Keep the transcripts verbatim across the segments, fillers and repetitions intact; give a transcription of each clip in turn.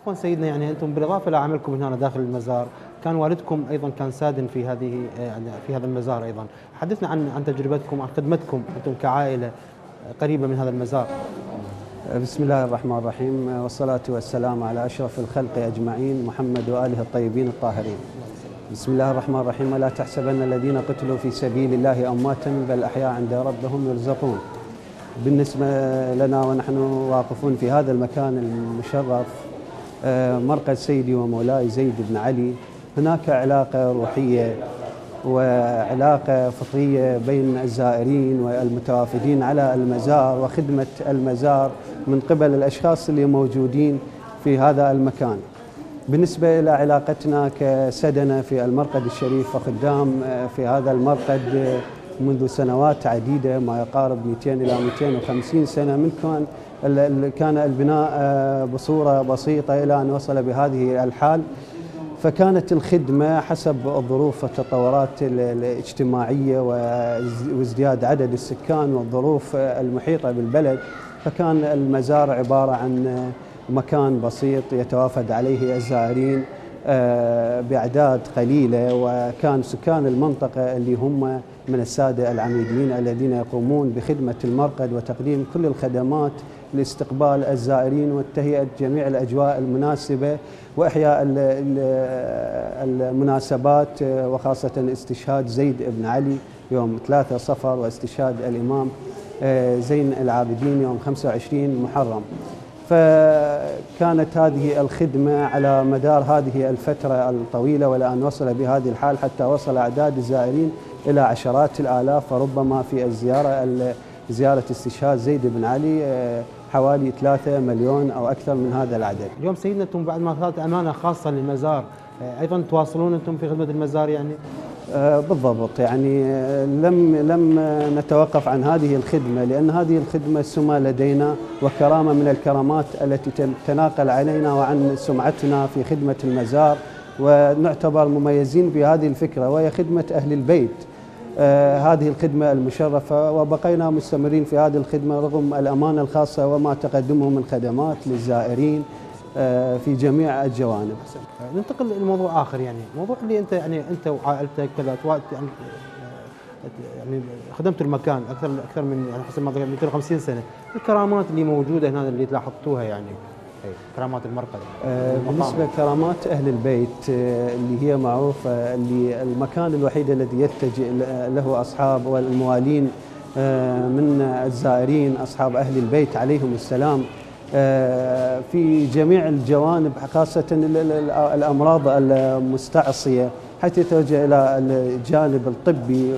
عفوا سيدنا، يعني انتم بالاضافه الى عملكم هنا داخل المزار، كان والدكم ايضا كان سادن في هذه يعني في هذا المزار ايضا. حدثنا عن عن تجربتكم، عن خدمتكم انتم كعائله قريبه من هذا المزار. بسم الله الرحمن الرحيم، والصلاة والسلام على أشرف الخلق أجمعين، محمد وآله الطيبين الطاهرين. بسم الله الرحمن الرحيم. ولا تحسبن الذين قتلوا في سبيل الله أمواتا بل أحياء عند ربهم يرزقون. بالنسبة لنا ونحن واقفون في هذا المكان المشرف مرقد سيدي ومولاي زيد بن علي، هناك علاقة روحية وعلاقة فطرية بين الزائرين والمتوافدين على المزار وخدمة المزار من قبل الأشخاص اللي موجودين في هذا المكان. بالنسبة إلى علاقتنا كسدنة في المرقد الشريف وخدام في هذا المرقد منذ سنوات عديدة، ما يقارب مئتين إلى مئتين وخمسين سنة، من كان كان البناء بصورة بسيطة إلى أن وصل بهذه الحال. فكانت الخدمة حسب الظروف والتطورات الاجتماعية وازدياد عدد السكان والظروف المحيطة بالبلد، فكان المزار عبارة عن مكان بسيط يتوافد عليه الزائرين بأعداد قليلة، وكان سكان المنطقة اللي هم من السادة العميدين الذين يقومون بخدمة المرقد وتقديم كل الخدمات لاستقبال الزائرين وتهيئة جميع الأجواء المناسبة وإحياء المناسبات، وخاصة استشهاد زيد بن علي يوم ثلاثة صفر واستشهاد الإمام زين العابدين يوم خمسة وعشرين محرم. فكانت هذه الخدمة على مدار هذه الفترة الطويلة، والآن وصل بهذه الحال حتى وصل أعداد الزائرين إلى عشرات الآلاف، وربما في الزيارة زيارة استشهاد زيد بن علي حوالي ثلاثة مليون أو أكثر من هذا العدد. اليوم سيدنا أنتم بعد ما صارت أمانة خاصة للمزار، أيضا تواصلون أنتم في خدمة المزار يعني؟ آه بالضبط، يعني لم لم نتوقف عن هذه الخدمة، لأن هذه الخدمة سمة لدينا وكرامة من الكرامات التي تناقل علينا وعن سمعتنا في خدمة المزار، ونعتبر مميزين بهذه الفكرة، وهي خدمة أهل البيت. آه هذه الخدمة المشرفة، وبقينا مستمرين في هذه الخدمة رغم الأمانة الخاصة وما تقدمه من خدمات للزائرين آه في جميع الجوانب. ننتقل لموضوع آخر، يعني موضوع اللي أنت يعني أنت وعائلتك كذا يعني يعني خدمتوا المكان أكثر أكثر من يعني حسب ما ذكرت مئتين وخمسين سنة، الكرامات اللي موجودة هنا اللي لاحظتوها يعني كرامات المرقد؟ آه بالنسبة لكرامات أهل البيت آه اللي هي معروفة، اللي المكان الوحيد الذي يلتجئ له أصحاب والموالين آه من الزائرين أصحاب أهل البيت عليهم السلام آه في جميع الجوانب، خاصة الأمراض المستعصية، حتى يتوجه إلى الجانب الطبي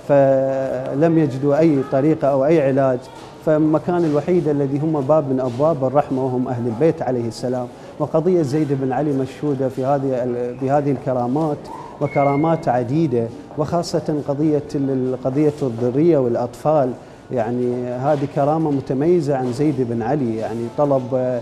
فلم يجدوا أي طريقة أو أي علاج، فالمكان الوحيد الذي هم باب من أبواب الرحمة وهم أهل البيت عليه السلام. وقضية زيد بن علي مشهودة في هذه بهذه الكرامات وكرامات عديدة، وخاصة قضية قضية الذرية والأطفال، يعني هذه كرامة متميزة عن زيد بن علي، يعني طلب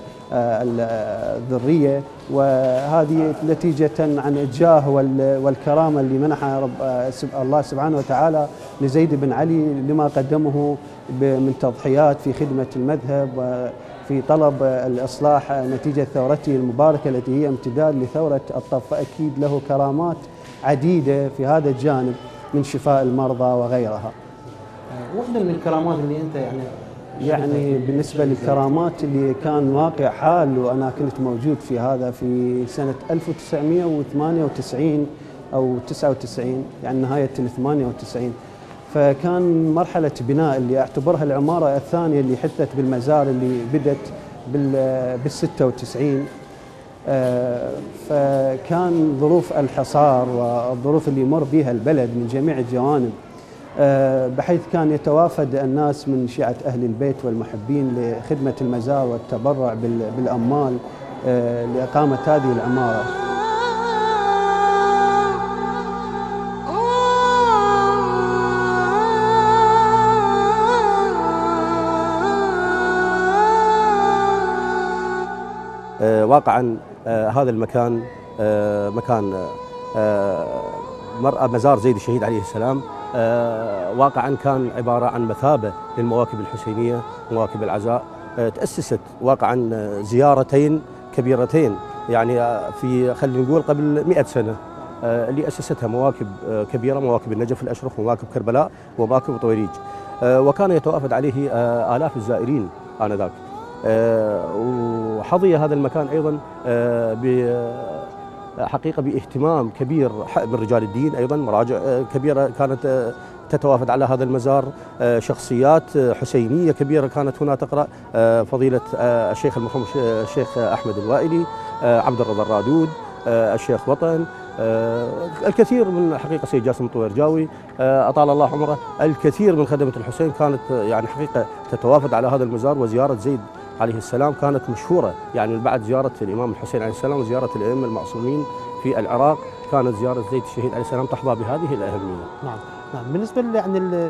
الذرية، وهذه نتيجة عن الجاه والكرامة اللي منحها رب الله سبحانه وتعالى لزيد بن علي لما قدمه من تضحيات في خدمة المذهب وفي طلب الإصلاح نتيجة ثورته المباركة التي هي امتداد لثورة الطف. فأكيد له كرامات عديدة في هذا الجانب من شفاء المرضى وغيرها. واحدة من الكرامات اللي أنت يعني يعني بالنسبة للكرامات اللي كان واقع حال، وأنا كنت موجود في هذا في سنة ألف وتسعمئة وثمانية وتسعين أو تسعة وتسعين، يعني نهاية ثمانية وتسعين، فكان مرحلة بناء اللي أعتبرها العمارة الثانية اللي حدثت بالمزار اللي بدت بالستة وتسعين. فكان ظروف الحصار والظروف اللي يمر بها البلد من جميع الجوانب، بحيث كان يتوافد الناس من شيعة أهل البيت والمحبين لخدمة المزار والتبرع بالأموال لإقامة هذه العمارة. واقعا هذا المكان مكان مرأى مزار زيد الشهيد عليه السلام، واقعا كان عبارة عن مثابة للمواكب الحسينية، مواكب العزاء. تأسست واقعا زيارتين كبيرتين يعني في خلينا نقول قبل مئة سنة، اللي أسستها مواكب كبيرة، مواكب النجف الأشرف ومواكب كربلاء ومواكب طويريج، وكان يتوافد عليه آلاف الزائرين آنذاك. وحظي هذا المكان أيضا بحقيقة باهتمام كبير من رجال الدين، أيضا مراجع كبيرة كانت تتوافد على هذا المزار، شخصيات حسينية كبيرة كانت هنا تقرأ، فضيلة الشيخ المرحوم الشيخ أحمد الوائلي، عبد الرضا الرادود، الشيخ وطن، الكثير من حقيقة سيد جاسم الطويرجاوي أطال الله عمره. الكثير من خدمة الحسين كانت يعني حقيقة تتوافد على هذا المزار. وزيارة زيد عليه السلام كانت مشهورة، يعني بعد زيارة الإمام الحسين عليه السلام وزيارة الأئمة المعصومين في العراق كانت زيارة زيد الشهيد عليه السلام تحظى بهذه الأهمية. نعم نعم. بالنسبة يعني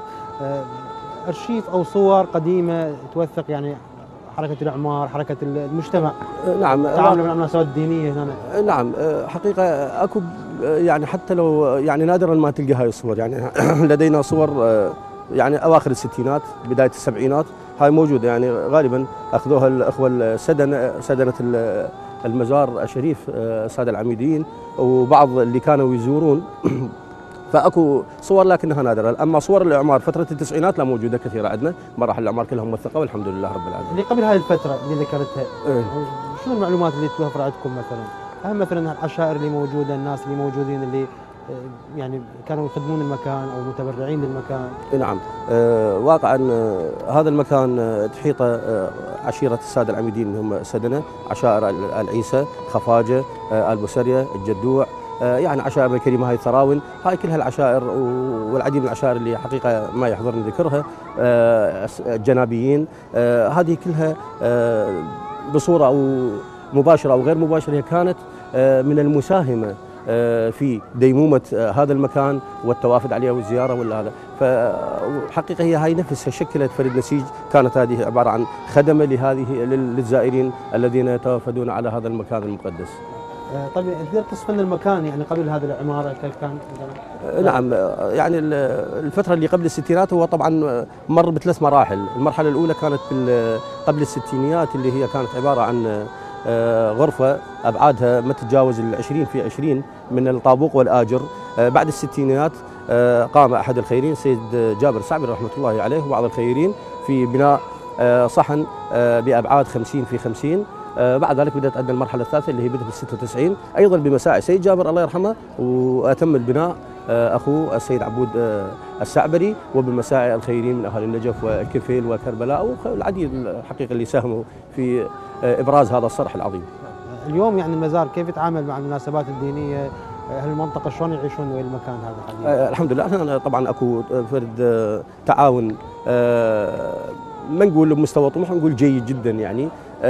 الأرشيف أو صور قديمة توثق يعني حركة الإعمار، حركة المجتمع، نعم، تعامل مع المناسبات الدينية هنا. نعم حقيقة أكو يعني حتى لو يعني نادرا ما تلقى هاي الصور، يعني لدينا صور يعني أواخر الستينات بداية السبعينات، هاي موجودة يعني غالبا أخذوها الأخوة السدنة سدنة المزار الشريف السادة العميديين وبعض اللي كانوا يزورون فاكو صور لكنها نادره. اما صور الاعمار فتره التسعينات لا موجوده كثيره عندنا، مراحل الاعمار كلها موثقه والحمد لله رب العالمين. اللي قبل هذه الفتره اللي ذكرتها، إيه؟ شنو المعلومات اللي توفر عندكم مثلا؟ اهم مثلا العشائر اللي موجوده، الناس اللي موجودين اللي يعني كانوا يخدمون المكان او متبرعين للمكان. نعم أه واقعا هذا المكان تحيطه أه عشيره الساده العميدين هم سدنه، عشائر العيسى، خفاجه، أه البسريه، الجدوع، يعني عشائر الكريمه هاي الثراون، هاي كلها العشائر والعديد من العشائر اللي حقيقه ما يحضرني ذكرها، الجنابيين، هذه كلها بصوره او مباشره او غير مباشره هي كانت من المساهمه في ديمومه هذا المكان والتوافد عليه والزياره ولا هذا. فحقيقه هي هاي نفسها شكلت فريد نسيج، كانت هذه عباره عن خدمه لهذه للزائرين الذين يتوافدون على هذا المكان المقدس. طيب تقدر تصف لنا المكان يعني قبل هذه العماره كيف كان؟ نعم يعني الفتره اللي قبل الستينات هو طبعا مر بثلاث مراحل. المرحله الاولى كانت قبل الستينيات اللي هي كانت عباره عن غرفه ابعادها ما تتجاوز العشرين في عشرين من الطابوق والاجر. بعد الستينيات قام احد الخيرين سيد جابر السعبري رحمه الله عليه وبعض الخيرين في بناء صحن بابعاد خمسين في خمسين. بعد ذلك بدأت عندنا المرحلة الثالثة اللي هي بدأت بال ستة وتسعين أيضا بمساعي سيد جابر الله يرحمه، وأتم البناء أخوه السيد عبود السعبري وبمساعي الخيرين من أهل النجف والكفيل وكربلاء والعديد الحقيقة اللي ساهموا في إبراز هذا الصرح العظيم. اليوم يعني المزار كيف يتعامل مع المناسبات الدينية؟ أهل المنطقة شلون يعيشون وين المكان هذا حاليا؟ الحمد لله احنا طبعا اكو فرد تعاون ما نقول بمستوى طموح، نقول جيد جدا يعني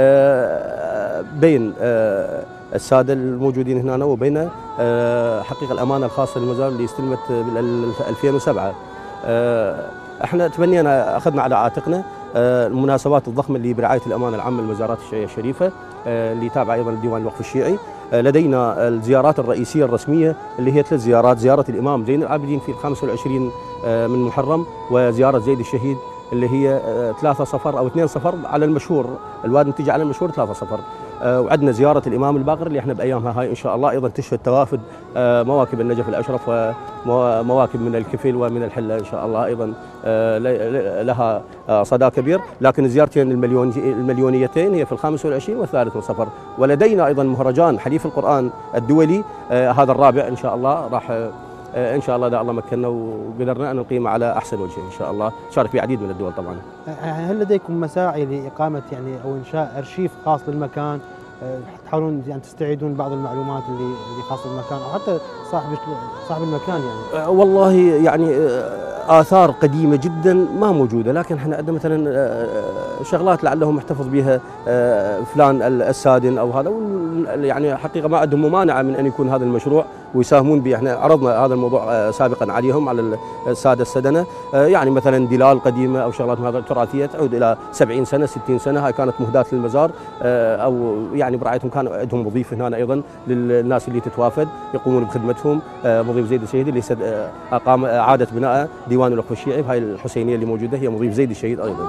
بين الساده الموجودين هنا وبين حقيقه الامانه الخاصه للمزار اللي استلمت بال ألفين وسبعة. احنا تبنينا اخذنا على عاتقنا المناسبات الضخمه اللي برعايه الامانه العامه للمزارات الشيعيه الشريفه اللي تابعه ايضا لديوان الوقف الشيعي. لدينا الزيارات الرئيسيه الرسميه اللي هي ثلاث زيارات: زياره الامام زين العابدين في الخامس والعشرين من محرم، وزياره زيد الشهيد اللي هي ثلاثة صفر او اثنين صفر على المشهور، الواد نتيجه على المشهور ثلاثة صفر. وعندنا زياره الامام الباقر اللي احنا بايامها هاي ان شاء الله ايضا تشهد توافد مواكب النجف الاشرف ومواكب من الكفيل ومن الحله ان شاء الله ايضا لها صدى كبير. لكن الزيارتين المليون المليونيتين هي في الخامس والعشرين والثالث من صفر. ولدينا ايضا مهرجان حليف القران الدولي هذا الرابع ان شاء الله، راح ان شاء الله اذا الله مكننا وقدرنا ان نقيمه على احسن وجه ان شاء الله. شارك في عديد من الدول طبعا. هل لديكم مساعي لاقامه يعني او انشاء ارشيف خاص للمكان؟ تحاولون يعني تستعيدون بعض المعلومات اللي اللي خاصه بالمكان او حتى صاحب صاحب المكان يعني؟ والله يعني آثار قديمة جدا ما موجودة، لكن احنا عندنا مثلا شغلات لعلهم محتفظ بها فلان السادن او هذا، يعني حقيقة ما عندهم ممانعة من ان يكون هذا المشروع ويساهمون به. احنا عرضنا هذا الموضوع سابقا عليهم على السادة السدنة، يعني مثلا دلال قديمة او شغلات هذا تراثية تعود الى سبعين سنة ستين سنة، هاي كانت مهداة للمزار او يعني برعايتهم. كان عندهم مضيف هنا ايضا للناس اللي تتوافد يقومون بخدمتهم، مضيف زيد الشهيد اللي اقام اعادة بناء ديوان الوقف الشيعي، بهاي الحسينيه اللي موجوده هي مضيف زيد الشهيد ايضا.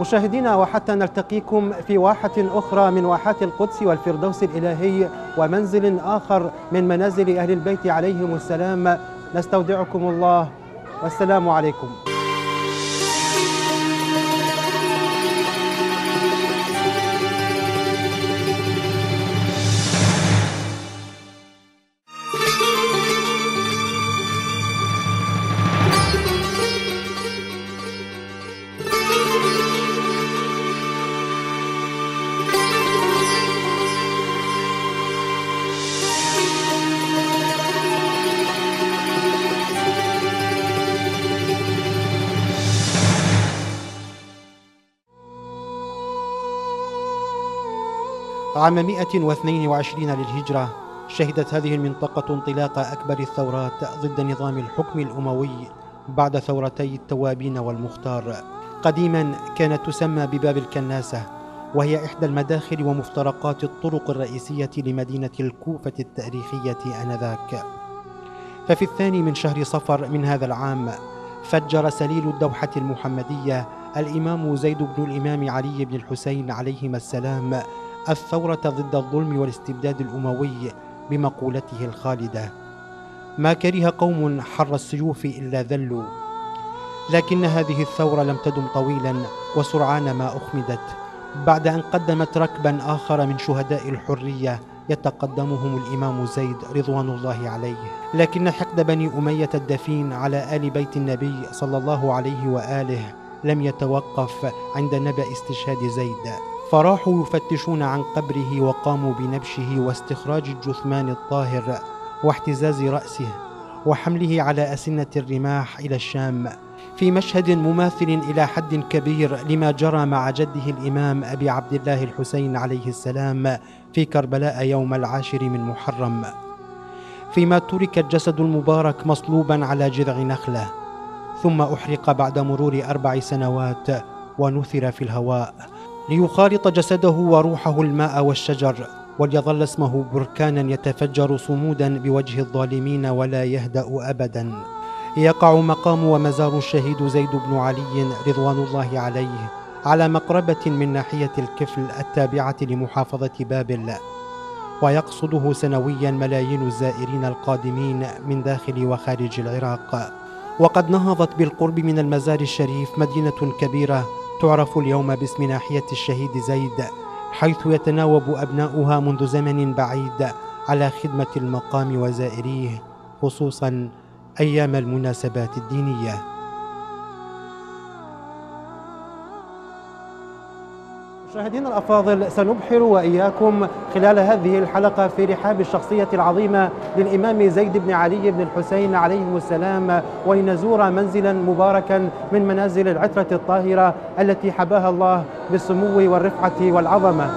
مشاهدينا، وحتى نلتقيكم في واحة أخرى من واحات القدس والفردوس الإلهي ومنزل آخر من منازل أهل البيت عليهم السلام، نستودعكم الله والسلام عليكم. عام مئة واثنين وعشرين للهجرة شهدت هذه المنطقة انطلاق أكبر الثورات ضد نظام الحكم الأموي بعد ثورتي التوابين والمختار. قديما كانت تسمى بباب الكناسة، وهي إحدى المداخل ومفترقات الطرق الرئيسية لمدينة الكوفة التاريخية آنذاك. ففي الثاني من شهر صفر من هذا العام فجر سليل الدوحة المحمدية الإمام زيد بن الإمام علي بن الحسين عليهما السلام الثورة ضد الظلم والاستبداد الأموي بمقولته الخالدة: ما كره قوم حر السيوف إلا ذلوا. لكن هذه الثورة لم تدم طويلا، وسرعان ما أخمدت بعد أن قدمت ركبا آخر من شهداء الحرية يتقدمهم الإمام زيد رضوان الله عليه. لكن حقد بني أمية الدفين على آل بيت النبي صلى الله عليه وآله لم يتوقف عند نبأ استشهاد زيد، فراحوا يفتشون عن قبره وقاموا بنبشه واستخراج الجثمان الطاهر واحتزاز رأسه وحمله على أسنة الرماح إلى الشام، في مشهد مماثل إلى حد كبير لما جرى مع جده الإمام أبي عبد الله الحسين عليه السلام في كربلاء يوم العاشر من محرم، فيما ترك الجسد المبارك مصلوبا على جذع نخلة، ثم أحرق بعد مرور أربع سنوات ونثر في الهواء ليخالط جسده وروحه الماء والشجر، وليظل اسمه بركانا يتفجر صمودا بوجه الظالمين ولا يهدأ أبدا. يقع مقام ومزار الشهيد زيد بن علي رضوان الله عليه على مقربة من ناحية الكفل التابعة لمحافظة بابل، ويقصده سنويا ملايين الزائرين القادمين من داخل وخارج العراق. وقد نهضت بالقرب من المزار الشريف مدينة كبيرة تعرف اليوم باسم ناحية الشهيد زيد، حيث يتناوب أبناؤها منذ زمن بعيد على خدمة المقام وزائريه، خصوصا أيام المناسبات الدينية. مشاهدينا الأفاضل، سنبحر وإياكم خلال هذه الحلقة في رحاب الشخصية العظيمة للإمام زيد بن علي بن الحسين عليهم السلام، ولنزور منزلا مباركا من منازل العترة الطاهرة التي حباها الله بالسمو والرفعة والعظمة.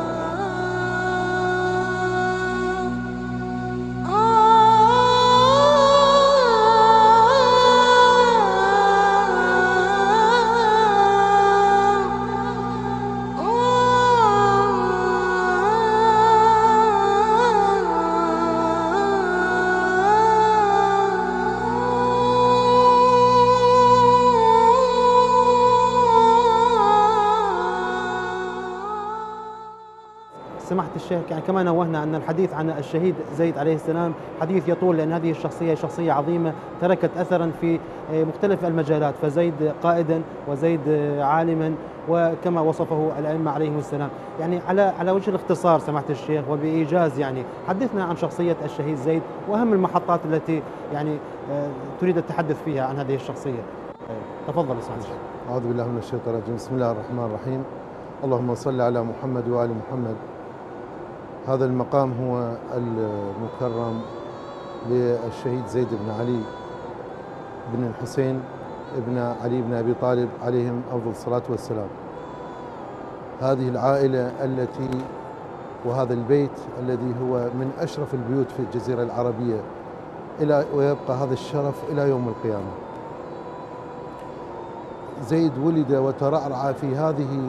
سماحة الشيخ، يعني كما نوهنا أن الحديث عن الشهيد زيد عليه السلام حديث يطول، لأن هذه الشخصية شخصية عظيمة تركت أثرا في مختلف المجالات، فزيد قائدا وزيد عالما وكما وصفه الأئمة عليهم السلام. يعني على على وجه الاختصار سماحة الشيخ وبإيجاز، يعني حدثنا عن شخصية الشهيد زيد وأهم المحطات التي يعني تريد التحدث فيها عن هذه الشخصية. تفضل سماحة الشيخ. أعوذ بالله من الشيطان الرجيم. بسم الله الرحمن الرحيم. اللهم صل على محمد وآل محمد. هذا المقام هو المكرم للشهيد زيد بن علي بن الحسين ابن علي بن أبي طالب عليهم أفضل الصلاة والسلام. هذه العائلة التي وهذا البيت الذي هو من أشرف البيوت في الجزيرة العربية إلى ويبقى هذا الشرف إلى يوم القيامة. زيد ولد وترعرع في هذه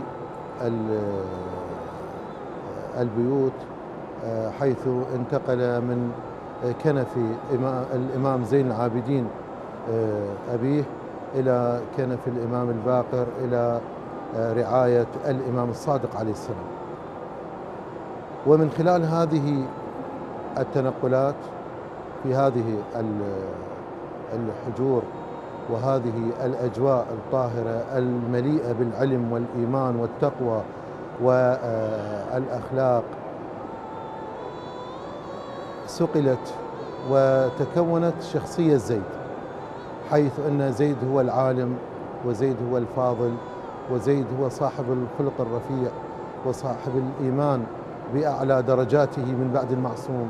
البيوت، حيث انتقل من كنف الإمام زين العابدين أبيه إلى كنف الإمام الباقر إلى رعاية الإمام الصادق عليه السلام. ومن خلال هذه التنقلات في هذه الحجور وهذه الأجواء الطاهرة المليئة بالعلم والإيمان والتقوى والأخلاق، صقلت وتكونت شخصية زيد، حيث أن زيد هو العالم، وزيد هو الفاضل، وزيد هو صاحب الخلق الرفيع وصاحب الإيمان بأعلى درجاته من بعد المعصوم،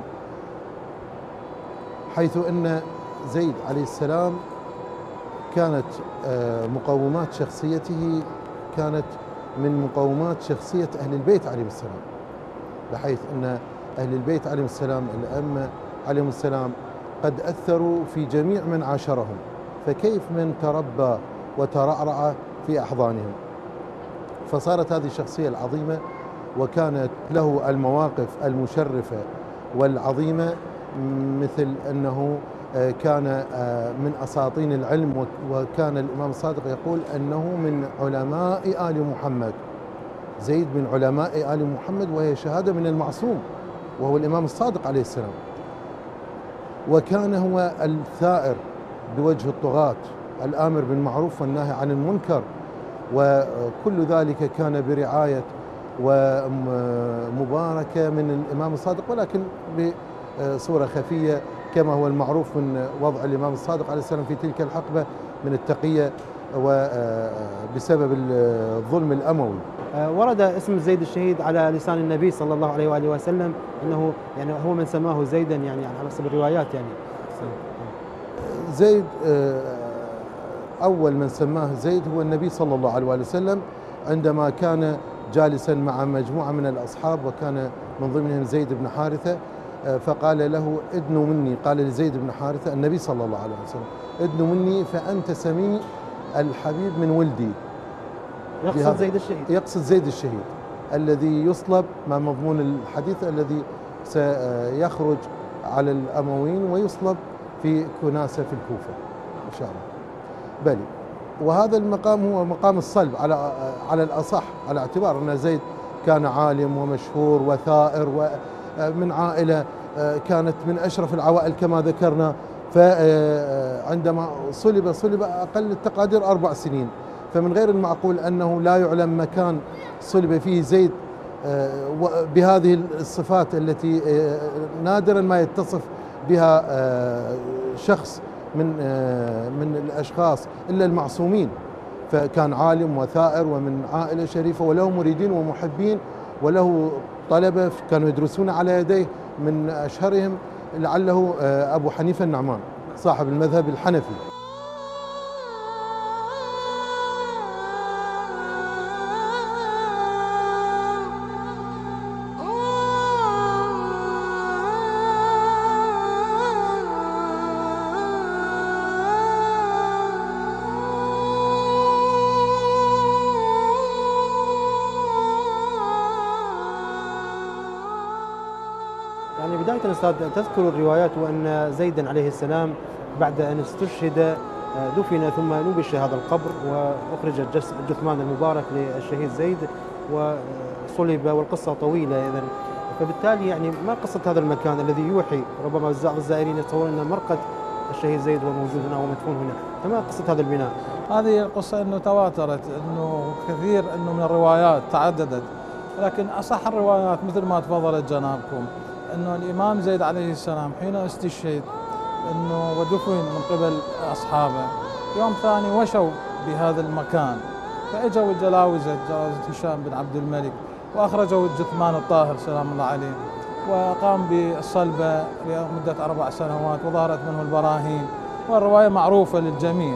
حيث أن زيد عليه السلام كانت مقومات شخصيته كانت من مقومات شخصية أهل البيت عليهم السلام، بحيث أن أهل البيت عليهم السلام الأئمة عليهم السلام قد أثروا في جميع من عاشرهم، فكيف من تربى وترعرع في أحضانهم. فصارت هذه الشخصية العظيمة وكانت له المواقف المشرفة والعظيمة، مثل أنه كان من أساطين العلم، وكان الإمام الصادق يقول أنه من علماء آل محمد، زيد من علماء آل محمد، وهي شهادة من المعصوم وهو الإمام الصادق عليه السلام. وكان هو الثائر بوجه الطغاة، الآمر بالمعروف والناهي عن المنكر، وكل ذلك كان برعاية ومباركة من الإمام الصادق، ولكن بصورة خفية كما هو المعروف من وضع الإمام الصادق عليه السلام في تلك الحقبة من التقية وبسبب الظلم الأموي. ورد اسم زيد الشهيد على لسان النبي صلى الله عليه وآله وسلم، أنه يعني هو من سماه زيدا، يعني على حسب الروايات. يعني زيد أول من سماه زيد هو النبي صلى الله عليه وآله وسلم، عندما كان جالسا مع مجموعة من الأصحاب، وكان من ضمنهم زيد بن حارثة، فقال له ادنوا مني، قال لزيد بن حارثة النبي صلى الله عليه وسلم ادنوا مني فأنت سمي الحبيب من ولدي. يقصد زيد الشهيد، يقصد زيد الشهيد الذي يصلب، مع مضمون الحديث الذي سيخرج على الأمويين ويصلب في كناسة في الكوفة إن شاء الله. بلي، وهذا المقام هو مقام الصلب على على الأصح، على اعتبار أن زيد كان عالم ومشهور وثائر ومن عائلة كانت من أشرف العوائل كما ذكرنا، فعندما صلب صلب أقل التقادير أربع سنين، فمن غير المعقول أنه لا يعلم مكان صلب فيه زيد بهذه الصفات التي نادرا ما يتصف بها شخص من من الأشخاص إلا المعصومين. فكان عالم وثائر ومن عائلة شريفة، وله مريدين ومحبين، وله طلبة كانوا يدرسون على يديه، من أشهرهم لعله أبو حنيفة النعمان صاحب المذهب الحنفي. يعني بداية أستاذ تذكر الروايات وأن زيدا عليه السلام بعد أن استشهد دفن ثم نبش هذا القبر، وأخرج الجثمان المبارك للشهيد زيد وصلب، والقصة طويلة إذن. فبالتالي يعني ما قصة هذا المكان الذي يوحي، ربما بعض الزائرين يتصورون أن مرقد الشهيد زيد هو موجود هنا ومدفون هنا، فما قصة هذا البناء؟ هذه القصة أنه تواترت، أنه كثير أنه من الروايات تعددت، لكن أصح الروايات مثل ما تفضلت جنابكم أنه الإمام زيد عليه السلام حين استشهد أنه ودفن من قبل أصحابه، يوم ثاني وشوا بهذا المكان، فأجوا الجلاوزة جلاوزة هشام بن عبد الملك وأخرجوا الجثمان الطاهر سلام الله عليه، وقام بالصلبة لمدة أربع سنوات وظهرت منه البراهين، والرواية معروفة للجميع.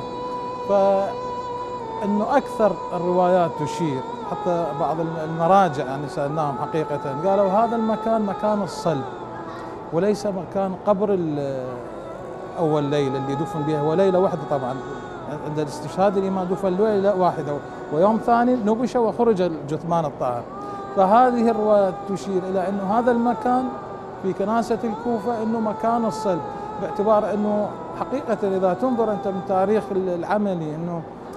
فإنه أكثر الروايات تشير، حتى بعض المراجع يعني سألناهم حقيقة قالوا هذا المكان مكان الصلب وليس مكان قبر أول ليلة اللي دفن بها، وليلة واحدة طبعا عند الاستشهاد الإمام دفن ليلة واحدة، ويوم ثاني نبش وخرج الجثمان الطاهر. فهذه الروايات تشير إلى أنه هذا المكان في كناسة الكوفة أنه مكان الصلب، باعتبار أنه حقيقة إذا تنظر أنت من تاريخ العملي أنه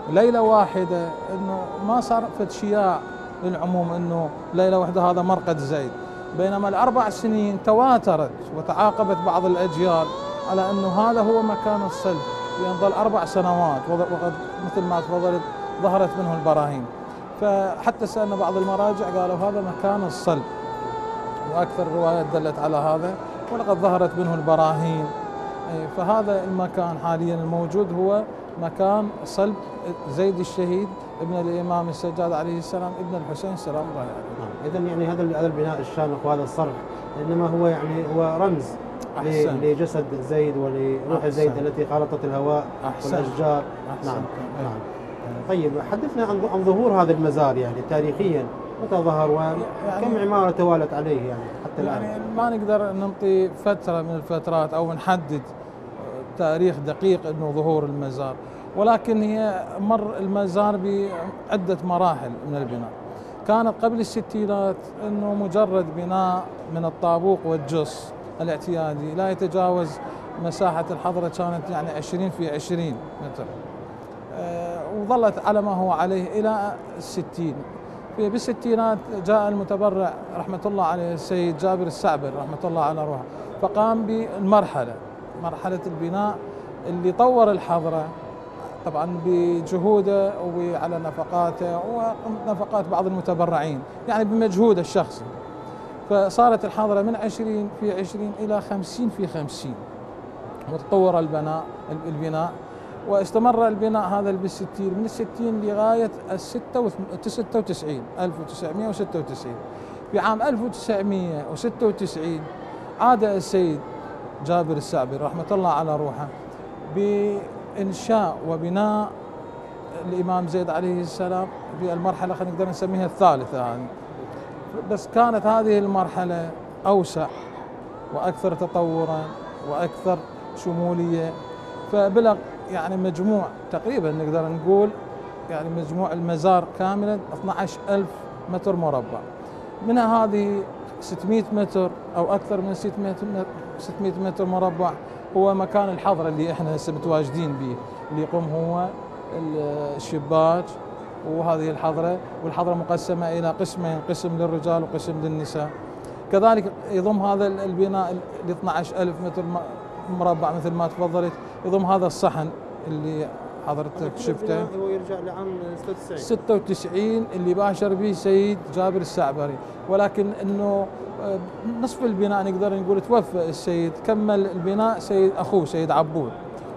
ليلة واحدة انه ما صار فد شياع للعموم انه ليلة واحدة هذا مرقد زيد، بينما الاربع سنين تواترت وتعاقبت بعض الاجيال على انه هذا هو مكان الصلب، لان ظل اربع سنوات وقد مثل ما تفضلت ظهرت منه البراهين. فحتى سألنا بعض المراجع قالوا هذا مكان الصلب، واكثر الروايات دلت على هذا، ولقد ظهرت منه البراهين. فهذا المكان حاليا الموجود هو مكان صلب زيد الشهيد ابن الامام السجاد عليه السلام ابن الحسين سلام الله عليه. نعم. اذا يعني هذا هذا البناء الشامخ وهذا الصرح انما هو يعني هو رمز أحسن. لجسد زيد ولروح زيد التي خالطت الهواء أحسن. والاشجار. أحسن. نعم نعم. طيب حدثنا عن عن ظهور هذا المزار يعني تاريخيا، متى ظهر وكم يعني عمارة توالت عليه يعني حتى الآن؟ يعني ما نقدر نعطي فترة من الفترات أو نحدد تاريخ دقيق أنه ظهور المزار، ولكن هي مر المزار بعدة مراحل من البناء. كانت قبل الستينات أنه مجرد بناء من الطابوق والجص الاعتيادي لا يتجاوز مساحة الحضرة، كانت يعني عشرين في عشرين متر، أه وظلت على ما هو عليه إلى الستين. في بالستينات جاء المتبرع رحمة الله عليه السيد جابر السعبر رحمة الله على روحه، فقام بالمرحلة مرحلة البناء اللي طور الحضرة طبعا بجهوده وعلى نفقاته ونفقات بعض المتبرعين، يعني بمجهوده الشخصي. فصارت الحضرة من عشرين في عشرين إلى خمسين في خمسين، وتطور البناء البناء واستمر البناء هذا بالستين، من الستين لغاية الستة وتسعين ألف وتسعمائة وستة وتسعين. في عام ألف وتسعمائة وستة وتسعين عاد السيد جابر السعبر رحمة الله على روحه بإنشاء وبناء الإمام زيد عليه السلام في المرحلة خلينا نقدر نسميها الثالثة يعني. بس كانت هذه المرحلة أوسع وأكثر تطورا وأكثر شمولية، فبلغ يعني مجموع تقريبا نقدر نقول يعني مجموع المزار كاملا اثني عشر ألف متر مربع، منها هذه ستمائة متر أو أكثر من ستمائة متر مربع هو مكان الحضرة اللي احنا هسه متواجدين به، اللي يقوم هو الشباك وهذه الحضرة، والحضرة مقسمة إلى قسمين، قسم للرجال وقسم للنساء. كذلك يضم هذا البناء ل اثني عشر ألف متر مربع مثل ما تفضلت، يضم هذا الصحن اللي حضرتك شفته هو يرجع لعام ستة وتسعين ستة وتسعين اللي باشر به سيد جابر السعبري، ولكن انه نصف البناء نقدر نقول توفى السيد، كمل البناء سيد اخوه سيد عبود،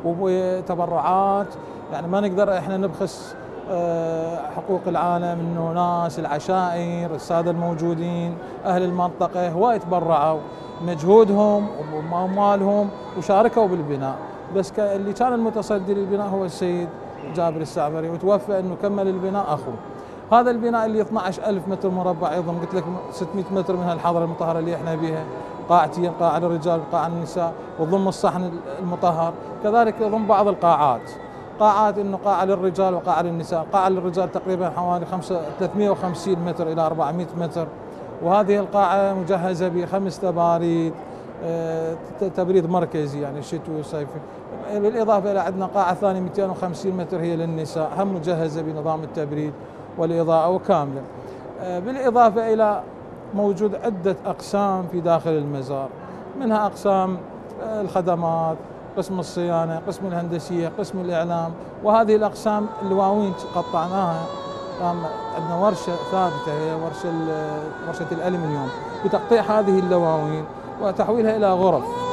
وتبرعات يعني ما نقدر احنا نبخس حقوق العالم، انه ناس العشائر الساده الموجودين اهل المنطقه هواي تبرعوا مجهودهم واموالهم وشاركوا بالبناء، بس اللي كان المتصدر للبناء هو السيد جابر السعبري، وتوفى انه كمل البناء اخوه. هذا البناء اللي اثني عشر ألف متر مربع يضم قلت لك ستمائة متر من الحضره المطهره اللي احنا بها، قاعتين، قاعه للرجال وقاعه للنساء، وضم الصحن المطهر، كذلك يضم بعض القاعات، قاعات انه قاعه للرجال وقاعه للنساء، قاعه للرجال تقريبا حوالي ثلاثمائة وخمسين متر الى أربعمائة متر، وهذه القاعه مجهزه بخمس تباريد تبريد مركزي يعني شتوي وصيفي، بالاضافه الى عندنا قاعه ثانيه مئتين وخمسين متر هي للنساء هم مجهزه بنظام التبريد والاضاءه وكامله. بالاضافه الى موجود عده اقسام في داخل المزار، منها اقسام الخدمات، قسم الصيانه، قسم الهندسيه، قسم الاعلام، وهذه الاقسام اللواوين قطعناها، عندنا ورشه ثابته هي ورشه ورشه الالمنيوم بتقطيع هذه اللواوين وتحويلها الى غرف.